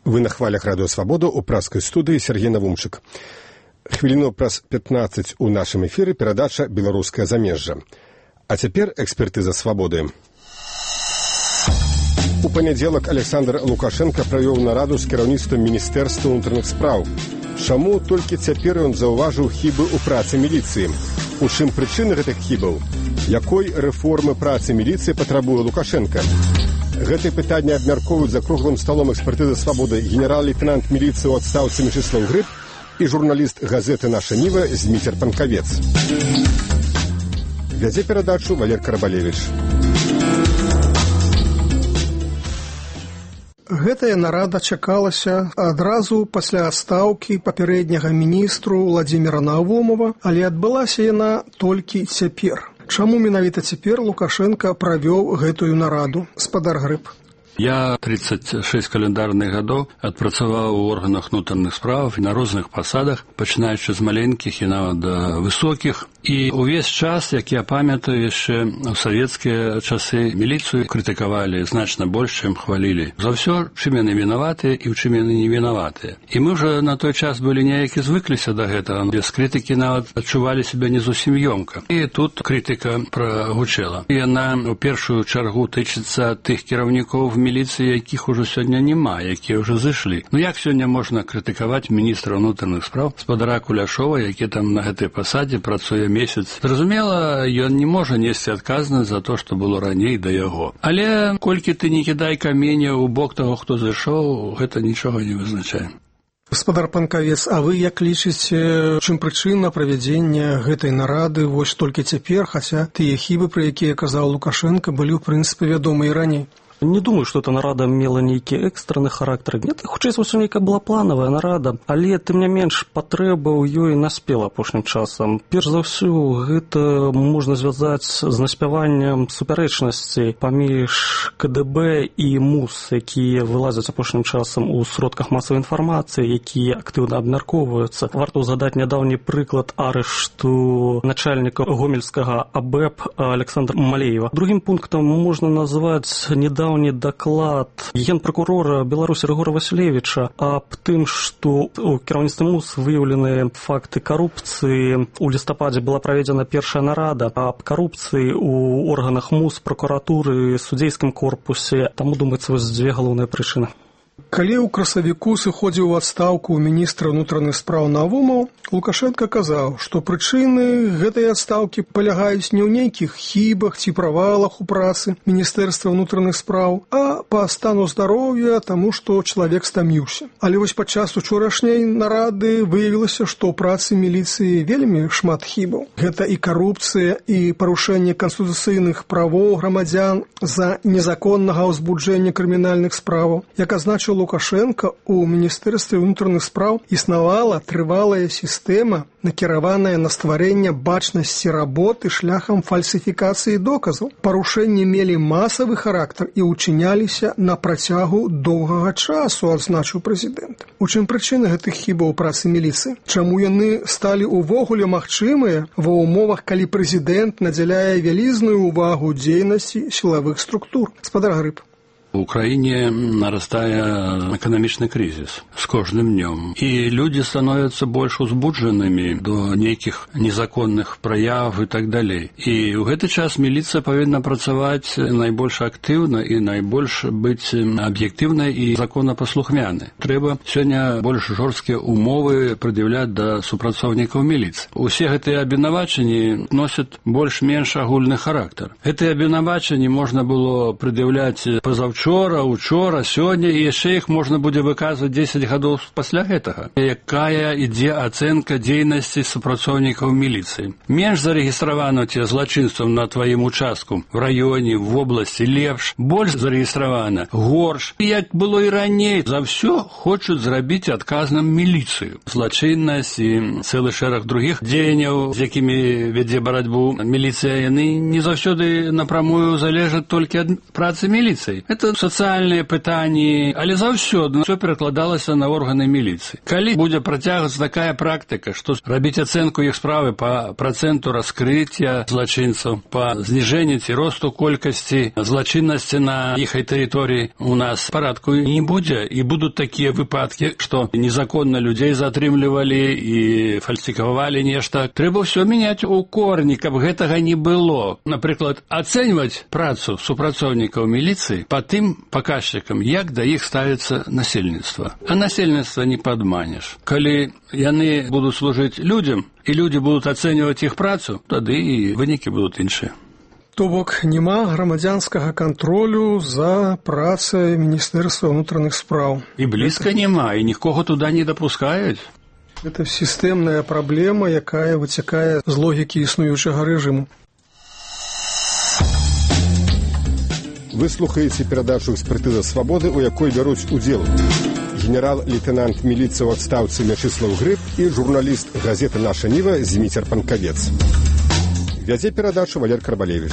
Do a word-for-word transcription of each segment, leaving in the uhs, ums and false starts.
Вы на хвалях радыё Свабода ў праскай студыі Сергей Навумчык. Хвіліну праз пятнаццаць у нашым эфіры перадача «Беларускае замежжа». А цяпер экспертыза Свабоды. У панядзелак Александр Лукашенко правёў нараду з кіраўніцтвам Міністэрства ўнутраных спраў. Чаму толькі цяпер ён заўважыў хібы ў працы міліцыі? У чым прычыны гэтых хібаў? Якой рэформы працы міліцыі патрабуе Лукашенко? Гэтыя пытанні абмяркоўваюць за круглым сталом экспертызы Свабоды генерал-лейтенант міліцыі ў адстаўцы Мячыслаў Грыб і журналіст газеты «Наша Ніва» Зміцер Панкавец. Вядзе перадачу Валер Карабалевіч. Гэтая нарада чакалася адразу пасля адстаўкі папярэдняга міністру Владзіміра Навумова, але адбылася яна толькі цяпер. Чаму менавіта цяпер Лукашенко правёў гэтую нараду, спадар Грыб? Я тридцать шесть календарных гадоў адпрацаваў у органах внутренних справ і на розных пасадах, пачынаючы з маленькіх і нават да высокіх. І увесь час, як я памятаю, яшчэ ў савецкія часы міліцыю крытыкавалі значна больш, чым хвалілі. За ўсё, чым яны вінаватыя і ў чым яны не вінаватыя. І мы ўжо на той час былі неякі звыкліся да гэтага. Без крытыкі нават адчувалі сябе не зусім ёмка. І тут крытыка прагучэла. Яна ў першую чаргу тычыцца тых кіраўнікоў міліцыі, якіх ужо сёння няма, якія ўжо зышлі. Ну як сёння можна крытыкаваць міністра ўнутраных спраў, спадара Куляшова, які там на гэтай пасадзе працуе месяц? Зразумела, ён не можа несці адказнасць за то, што было раней да яго. Але колькі ты не кідай каменя ў бок таго, хто зайшоў, гэта нічога не вызначае. Гаспадар Панкавец, а вы як лічыце, чым прычына правядзення гэтай нарады вось толькі цяпер, хаця тыя хібы, пра якія казаў Лукашенко, былі ў прынцыпе вядомыя і раней? Не думаю, што эта нарада мела нейкі экстраны характар. Нет, хутчэй за ўсё нейкая была планавая нарада, але тым не менш патрэба ў ёй наспела апошнім часам. Перш за ўсё, гэта можна звязаць з наспяваннем супярэчнасцей паміж КДБ і МУС, якія вылазяць апошнім часам у сродках масавай інфармацыі, якія актыўна абмяркоўваюцца. Варта ўзгадаць нядаўні прыклад арышту начальніка гомельскага АБЭП Александра Малеева. Другім пунктам можна назваць недавно Недаўні даклад генпракурора Беларусі Рыгора Васілевіча аб тым, што у кіраўніцтве МУС выяўлены факты карупцыі. У лістападзе была праведзена першая нарада аб карупцыі ў органах МУС, пракуратуры, судзейскім корпусе. Таму, думаецца, вось дзве галоўныя прычыны. Калі ў красавіку сыходзіў у адстаўку міністра ўнутраных спраў Навумаў, Лукашенко казаў, што прычыны гэтай адстаўкі палягаюць не ў нейкіх хібах ці правалах у працы Міністэрства ўнутраных спраў, а па стану здароўя, таму што чалавек стаміўся. Але вось падчас учорашняй нарады выявілася, што ў працы міліцыі вельмі шмат хібаў. Гэта і карупцыя, і парушэнне канстытуцыйных правоў грамадзян за незаконнага ўзбуджэння крымінальных справаў. Як азначыў Лукашенко, у Міністэрстве ўнутраных спраў існавала трывалая сістэма, накіраваная на стварэнне бачнасці работы шляхам фальсіфікацыі доказаў. Парушэнні мелі масавы характар і ўчыняліся на працягу доўгага часу, адзначыў прэзідэнт. У чым прычыны гэтых хібаў у працы міліцыі? Чаму яны сталі ўвогуле магчымыя ва ўмовах, калі прэзідэнт надзяляе вялізную ўвагу дзейнасці сілавых структур? Спадар Грыб. У краіне нарастае эканамічны крызіс з кожным днём. І людзі становяцца больш узбуджанымі до нейкіх незаконных праяў і так далей. І ў гэты час міліцыя павінна працаваць найбольш актыўна і найбольш быць аб'ектыўнай і законапаслухмянай. Трэба сёння больш жорсткія умовы прад'яўляць да супрацоўнікаў міліцыі. Усе гэтыя абвінавачанні носяць больш-менш агульны характар. Гэтыя абвінавачанні можна было прад'яўляць пазаўчора, Учора, учора, сёння, і яшчэ іх можна будзе выказваць дзесяць гадоў пасля гэтага. Якая ідзе ацэнка дзейнасці супрацоўнікаў міліцыі? Менш зарэгістравано ці злачынствам на тваім участку, в раёне, в вобласці лепш, больш зарэгістравана, горш. І як было і раней, за ўсё хочуць зрабіць адказным міліцыю. Злачыннасць і цэлы шэраг другіх дзеянняў, з якімі вядзе барацьбу міліцыя, яны не заўсёды напрамую залежаць толькі ад працы міліцыі. Это гэта сацыяльныя пытанні, але заўсёды ўсё перакладалася на органы міліцыі. Калі будзе працягвацца такая практыка, што рабіць ацэнку іх справы па працэнту раскрыцця злачынцаў, па зніжэнні ці росту колькасці злачыннасці на іхай тэрыторыі, у нас парадку не будзе, і будуць такія выпадкі, што незаконна людзей затрымлівалі і фальсіфікавалі нешта. Трэба ўсё мяняць у корні, каб гэтага не было. Напрыклад, ацэньваць працу супрацоўнікаў міліцыі па тым паказчыкам, як да іх ставіцца насельніцтва. А насельніцтва не падманеш. Калі яны будуць служыць людзям, і людзі будуць ацэньваць іх працу, тады і вынікі будуць іншыя. То бок няма грамадзянскага кантролю за працай Міністэрства ўнутраных спраў. І блізка няма, і нікога туды не дапускаюць. Гэта сістэмная праблема, якая выцякае з логікі існуючага рэжыму. Вы слухаеце перадачу «Экспертыза свабоды», у якой бяруць удзел генерал-лейтенант міліцыі ў адстаўцы Мячыслаў Грыб і журналіст газеты «Наша Ніва» Зміцер Панкавец. Вядзе перадачу Валер Карбалевіч.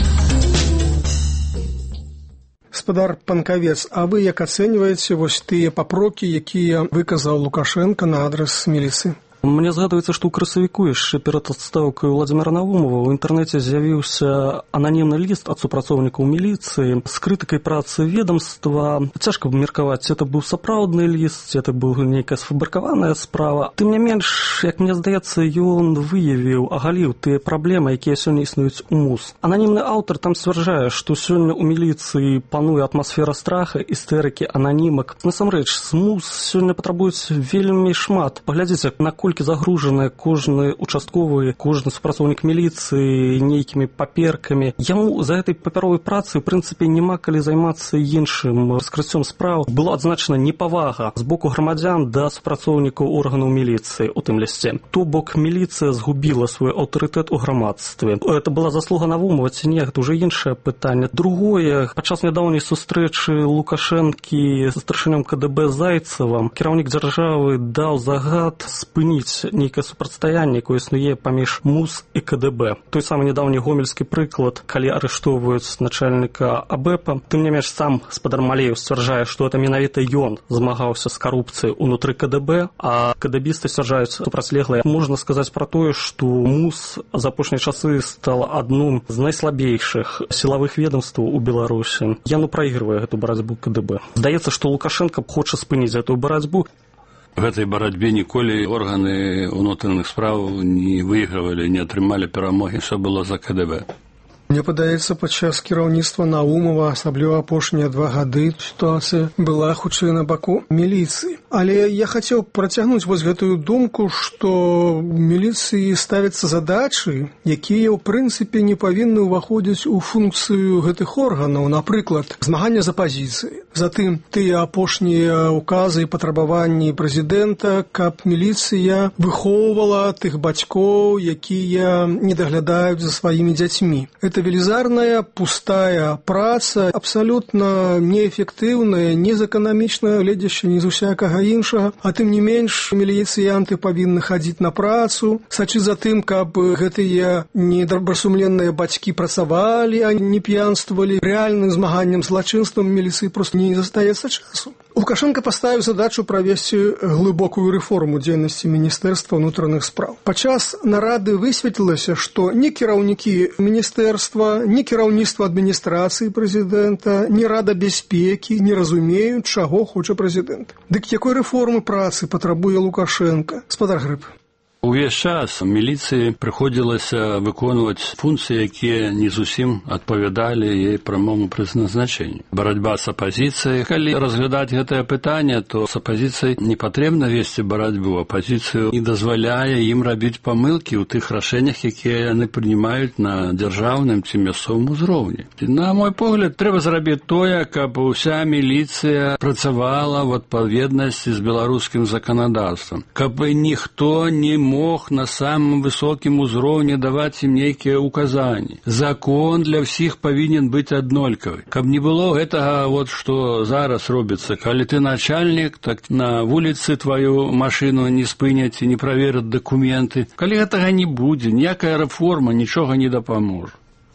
Гаспадар Панкавец, а вы як ацэньваеце вось тыя папрокі, якія выказаў Лукашенко на адрас міліцыі? Мне згадваецца, што ў красавіку яшчэ перад адстаўкай Владзіміра Наумова ў інтэрнэце з'явіўся ананімны ліст ад супрацоўнікаў міліцыі з крытыкай працы ведамства. Цяжка меркаваць, ці гэта быў сапраўдны ліст, ці гэта быў нейкая сфабрыкаваная справа. Тым не менш, як мне здаецца, ён выявіў, агаліў тыя праблемы, якія сёння існуюць у МУС. Ананімны аўтар там сцвярджае, што сёння ў міліцыі пануе атмасфера страха, істэрыкі, ананімак. Насамрэч, з МУС сёння патрабуюць вельмі шмат. Паглядзіце, наколькі загружаны кожны участковы, кожны супрацоўнік міліцыі нейкімі паперкамі. Яму за гэтай папяровай працай, у прынцыпе, няма калі займацца іншым раскрыццём спраў. Была адзначана непавага з боку грамадзян да супрацоўнікаў органаў міліцыі у тым лісце. То бок міліцыя згубіла свой аўтарытэт у грамадстве. Это была заслуга Наумова ці не, гэта ўжо іншае пытанне. Другое, падчас нядаўняй сустрэчы Лукашэнкі з старшынём КДБ Зайцевым кіраўнік дзяржавы даў загад спыніць нейкае супрацьстаянне, якое існуе паміж МУС і КДБ. Той самы нядаўні гомельскі прыклад, калі арыштоўваюць начальніка АБЭПа. Тым не менш, сам гаспадар Малеев сцвярджае, што это менавіта ён змагаўся з карупцыяй унутры КДБ, а кДБісты сцвярджаюць супрацьлеглыя. Можна сказаць пра тое, што МУС за апошнія часы стала адным з найслабейшых сілавых ведомстваў у Беларусі. Яно прайгрывае гэту барацьбу КДБ. Здаецца, што Лукашенко хоча спыніць гэтую барацьбу. В гэтай барацьбе ніколі органы ўнутраных спраў не выйгравалі, не атрымалі перамогі, ўсё было за КДБ. Мне падаецца, падчас кіраўніцтва Наумова, асабліва апошнія два гады, сітуацыя была хутчэй на баку міліцыі. Але я хацеў працягнуць вось гэтую думку, што міліцыі ставяцца задачы, якія ў прынцыпе не павінны ўваходзіць у функцыю гэтых органаў. Напрыклад, змагання з апазіцыяй. Затым тыя апошнія указы і патрабаванні прэзідэнта, каб міліцыя выхоўвала тых бацькоў, якія не даглядаюць за сваімі дзяцьмі. Это велізарная, пустая праца, абсалютна неэфектыўная, не з эканамічнага гледзяшча, ні з усякага іншага. А тым не менш, міліцыянты павінны хадзіць на працу, сачыць за тым, каб гэтыя недобрасумленныя бацькі працавалі, а не п'янствовали. Рэальным змаганнем злачынствам міліцыі проста не застаецца часу. Лукашенко паставіў задачу правесці глыбокую рэформу дзейнасці Міністэрства ўнутраных спраў. Падчас нарады высветлілася, што ні кіраўнікі міністэрства, ні кіраўніцтва адміністрацыі прэзідэнта, ні рада бяспекі не разумеюць, чаго хоча прэзідэнт. Дык якой рэформы працы патрабуе Лукашенко? Гаспадар Грыб. Увесь час міліцыі прыходзілася выконваць функцыі, якія не зусім адпавядалі яе прамому прызначэнню. Барацьба з апазіцыяй. Калі разглядаць гэтае пытанне, то з апазіцыяй не патрэбна весці барацьбу. Апазіцыю не дазваляе ім рабіць памылкі ў тых рашэннях, якія яны прымаюць на дзяржаўным ці мясцовым узроўні. На мой погляд, трэба зрабіць тое, каб уся міліцыя працавала в адпаведнасці з беларускім заканадаўствам, каб ніхто не мог на самым высокім узроўні даваць ім нейкія указанні. Закон для ўсіх павінен быць аднолькавы. Каб не было гэтага, вот што зараз робіцца. Калі ты начальнік, так на вуліцы тваю машыну не спыняць і не правераць дакументы. Калі гэтага не будзе, ніякая рэформа нічога не дапаможа.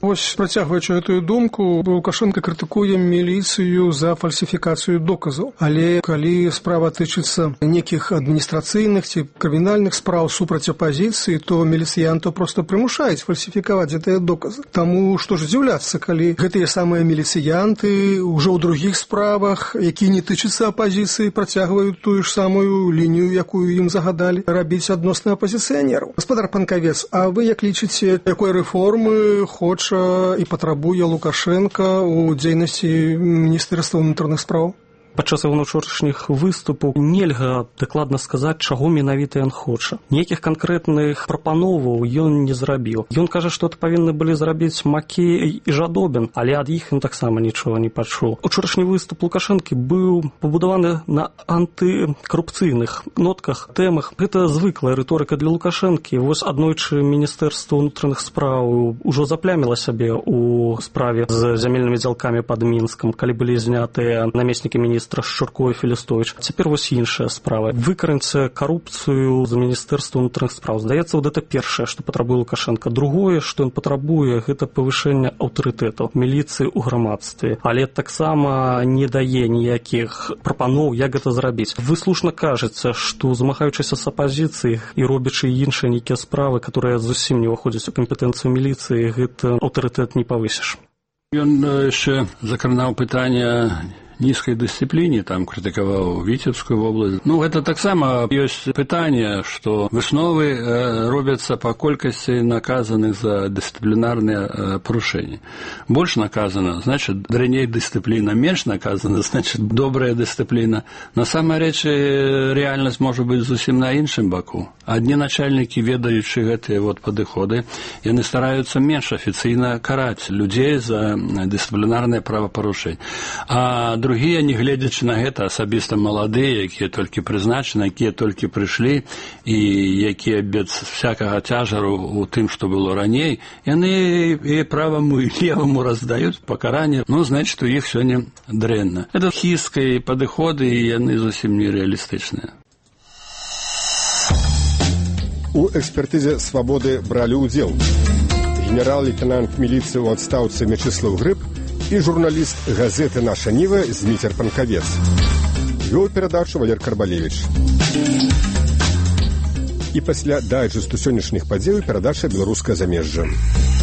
Вось, працягваючы гэтую думку, Лукашенко крытыкуе міліцыю за фальсіфікацыю доказаў. Але калі справа тычыцца некіх адміністрацыйных ці крымінальных спраў супраць апазіцыі, то міліцыянтаў проста прымушаюць фальсіфікаваць гэтыя доказы. Таму што ж здзіўляцца, калі гэтыя самыя міліцыянты ўжо ў другіх справах, якія не тычацца апазіцыі, працягваюць тую ж самую лінію, якую ім загадалі рабіць адносна апазіцыянераў. Гаспадар Панкавец, а вы як лічыце, якой рэформы хоча і патрабуе Лукашенко ў дзейнасці Міністэрства ўнутраных спраў? Падчас яго учорашніх выступаў нельга дакладна сказаць, чаго менавіта ён хоча. Ніякіх канкрэтных прапановаў ён не зрабіў. Ён кажа, што это павінны былі зрабіць Макей і Жадобін, але ад іх ён таксама нічога не пачуў. Учорашні выступ Лукашэнкі быў пабудаваны на антыкарупцыйных нотках, тэмах. Гэта звыклая рыторыка для Лукашэнкі. Вось аднойчы Міністэрства ўнутраных спраў ужо запляміла сябе ў справе з зямельнымі дзялкамі пад Мінскам, калі былі знятыя намеснікі міністра Шчурко і Філістовіч. Цяпер вось іншая справа. Выкараніць карупцыю з Міністэрства ўнутраных спраў. Здаецца, вот гэта першае, што патрабуе Лукашенко. Другое, што ён патрабуе, гэта павышэнне аўтарытэту міліцыі ў грамадстве. Але таксама не дае ніякіх прапаноў, як гэта зрабіць. Вы слушна кажаце, што змагаючыся з апазіцыяй і робячы іншыя нейкія справы, которые зусім не ўваходзяць у кампетэнцыю міліцыі, гэта аўтарытэт не павысіш. Ён яшчэ закранаў пытанне нізкай дысцыпліне, там крытыкаваў Віцебскую вобласць. Ну, гэта таксама ёсць пытанне, што высновы э, робяцца па колькасці наказаных за дысцыплінарныя э, парушэнні. Больш наказана, значит, дрэнней дысцыпліна, менш наказана, значит, добрая дысцыпліна. На самай рэчы рэальнасць можа быць зусім на іншым баку. Адні начальнікі, ведаючы гэтыя вот падыходы, яны стараюцца менш афіцыйна караць людзей за дысцыплінарныя правапарушэнні. А другія, не гледзячы на гэта, асабіста маладыя, якія толькі прызначаны, якія толькі прыйшлі і якія без всякага цяжару у тым, што было раней, яны і праваму, і леваму раздаюць пакаранне. Ну, значит, у іх сёння дрэнна. Это хісткія падыходы, і яны зусім нереалістычныя. У экспертызе «Свабоды» бралі ўдзел генерал-лейтенант міліцыі ў адстаўцы Мячыслаў Грыб і журналіст газеты «Наша Ніва» Зміцер Панкавец. Вёў перадачу Валер Карбалевіч. І пасля дайджэсту сённяшніх падзей перадача «Беларускае замежжа».